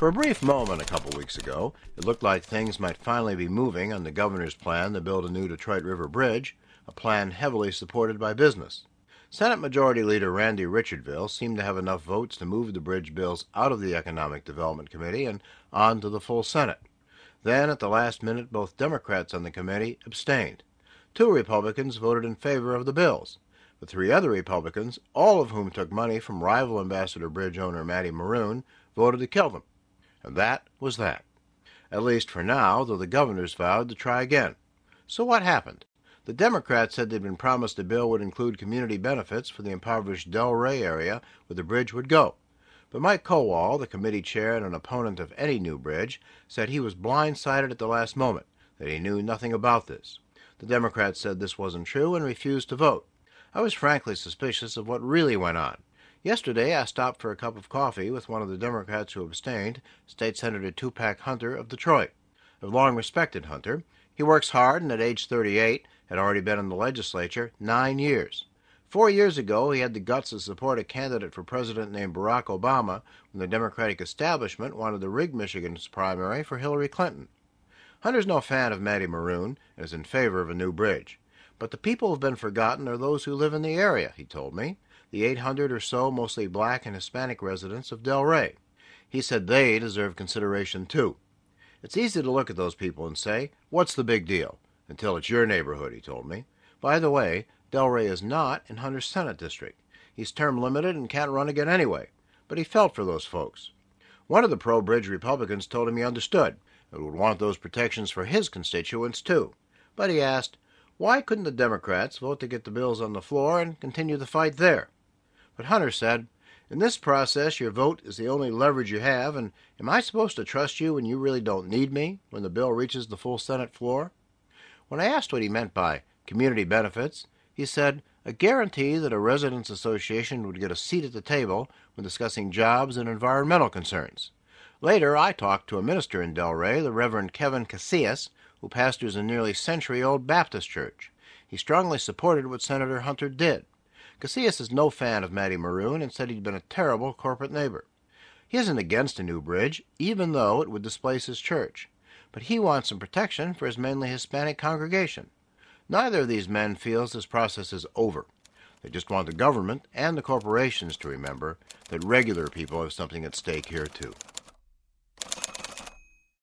For a brief moment a couple weeks ago, it looked like things might finally be moving on the governor's plan to build a new Detroit River Bridge, a plan heavily supported by business. Senate Majority Leader Randy Richardville seemed to have enough votes to move the bridge bills out of the Economic Development Committee and on to the full Senate. Then, at the last minute, both Democrats on the committee abstained. 2 Republicans voted in favor of the bills. The 3 other Republicans, all of whom took money from rival Ambassador Bridge owner Matty Maroon, voted to kill them. And that was that. At least for now, though the governors vowed to try again. So what happened? The Democrats said they'd been promised a bill would include community benefits for the impoverished Delray area where the bridge would go. But Mike Kowal, the committee chair and an opponent of any new bridge, said he was blindsided at the last moment, that he knew nothing about this. The Democrats said this wasn't true and refused to vote. I was frankly suspicious of what really went on. Yesterday, I stopped for a cup of coffee with one of the Democrats who abstained, State Senator Tupac Hunter of Detroit. I've long respected Hunter. He works hard and at age 38 had already been in the legislature 9 years. 4 years ago, he had the guts to support a candidate for president named Barack Obama when the Democratic establishment wanted to rig Michigan's primary for Hillary Clinton. Hunter's no fan of Matty Maroon and is in favor of a new bridge. But the people who have been forgotten are those who live in the area, he told me. The 800 or so mostly black and Hispanic residents of Delray. He said they deserve consideration too. It's easy to look at those people and say, what's the big deal? Until it's your neighborhood, he told me. By the way, Delray is not in Hunter's Senate district. He's term limited and can't run again anyway. But he felt for those folks. One of the pro-bridge Republicans told him he understood and would want those protections for his constituents too. But he asked, why couldn't the Democrats vote to get the bills on the floor and continue the fight there? But Hunter said, in this process, your vote is the only leverage you have, and am I supposed to trust you when you really don't need me when the bill reaches the full Senate floor? When I asked what he meant by community benefits, he said, a guarantee that a residents' association would get a seat at the table when discussing jobs and environmental concerns. Later, I talked to a minister in Delray, the Reverend Kevin Casillas, who pastors a nearly century-old Baptist church. He strongly supported what Senator Hunter did. Casillas is no fan of Matty Maroon and said he'd been a terrible corporate neighbor. He isn't against a new bridge, even though it would displace his church. But he wants some protection for his mainly Hispanic congregation. Neither of these men feels this process is over. They just want the government and the corporations to remember that regular people have something at stake here too.